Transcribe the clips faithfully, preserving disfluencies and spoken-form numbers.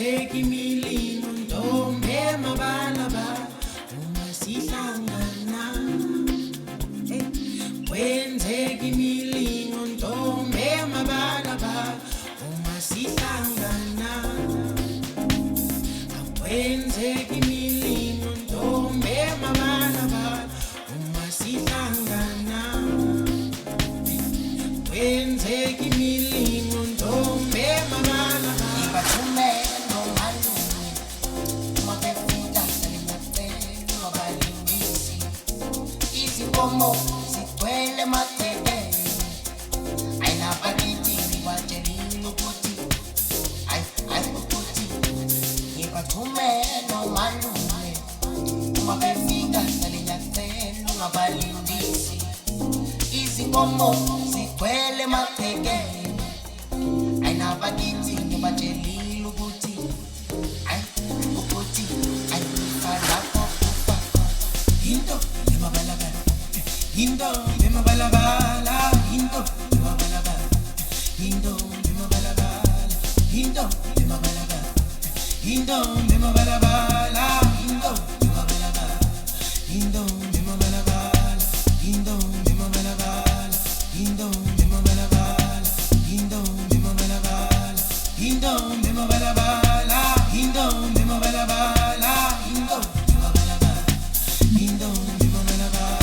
kwenzeka imilingo ntombi emabalabala uma sihlangana. Eh, kwenzeka imilingo ntombi emabalabala uma sihlangana. Kwenzeka imilingo ntombi emabalabala uma sihlangana. Kwenzeka imilingo ntombi emabalabala. Ibathumela nomalume uma befika selingapheli wabalingisi. Izinkomo zigcwele emathekeni. Ayinabakithi ngibatshelile ukuthi ayi ayi ukuthi ngibathumela nomalume uma befika selingapheli wabalingisi. Izinkomo zigcwele emathekeni. Ayinabakithi ngibatshelile ukuthi ayi ukuthi ayi falapho kufa Into emabalabala, into emabalabala, into emabalabala, into emabalabala, into emabalabala, into emabalabala, into emabalabala, into emabalabala, into emabalabala, into emabalabala, into emabalabala, into emabalabala, into emabalabala, into emabalabala, into emabalabala.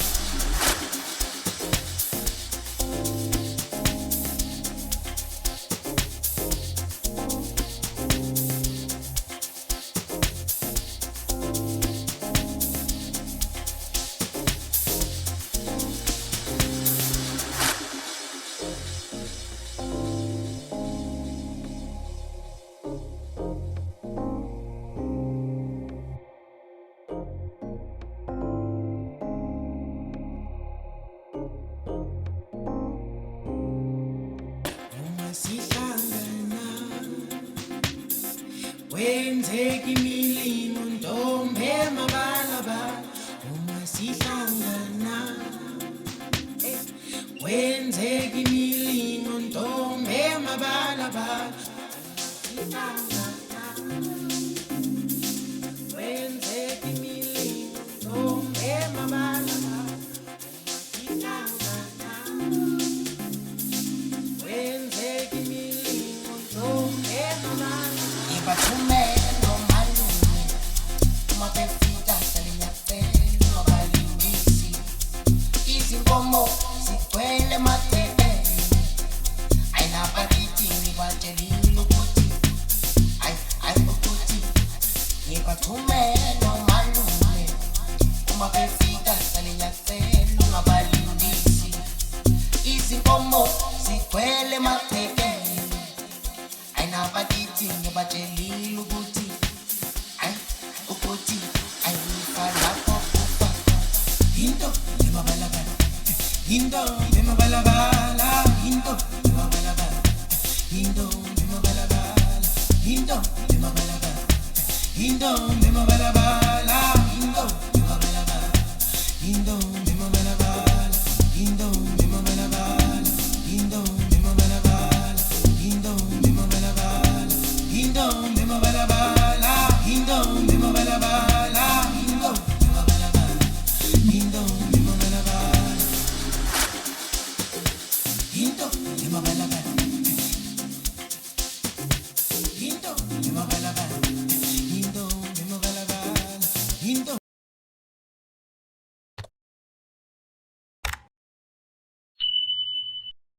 Uma sihlangana, kwenzeka imilingo ntombi emabalabala. Uma sihlangana, eh, kwenzeka imilingo ntombi emabalabala. Sihlangana, kwenzeka imilingo ntombi emabalabala. Sihlangana, kwenzeka imilingo ntombi emabalabala. Ibathumela nomalume uma befika selingapheli wabalingisi. Izinkomo zigcwele emathekeni. Ayinabakithi ngibatshelile ukuthi ayi ayi ukuthi ngibathumela nomalume uma befika selingapheli wabalingisi. Izinkomo zigcwele emathekeni. Ayinabakithi ngibatshelile ukuthi ayi ukuthi ayifa lapho kufa Into emabalabala, into emabalabala, into emabalabala, into emabalabala, into emabalabala, into emabalabala.